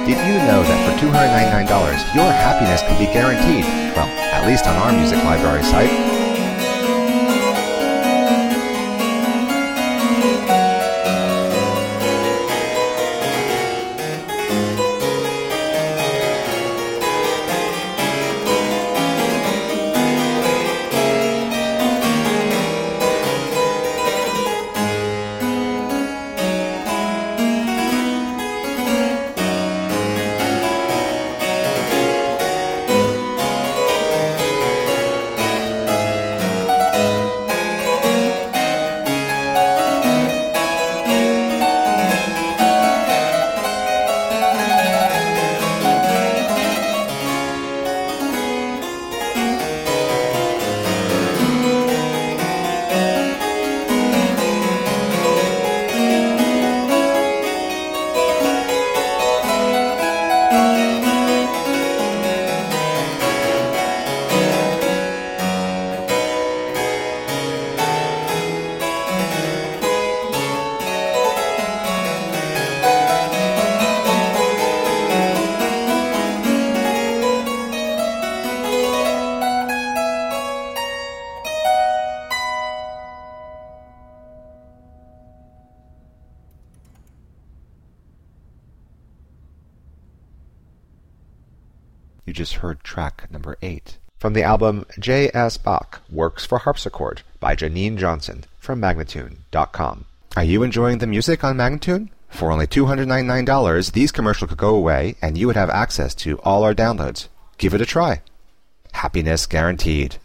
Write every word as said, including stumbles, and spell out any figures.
Did you know that for two hundred ninety-nine dollars, your happiness can be guaranteed? Well, at least on our music library site. You just heard track number eight from the album J S. Bach Works for Harpsichord by Janine Johnson from Magnatune dot com. Are you enjoying the music on Magnatune? For only two hundred ninety-nine dollars, these commercials could go away and you would have access to all our downloads. Give it a try. Happiness guaranteed.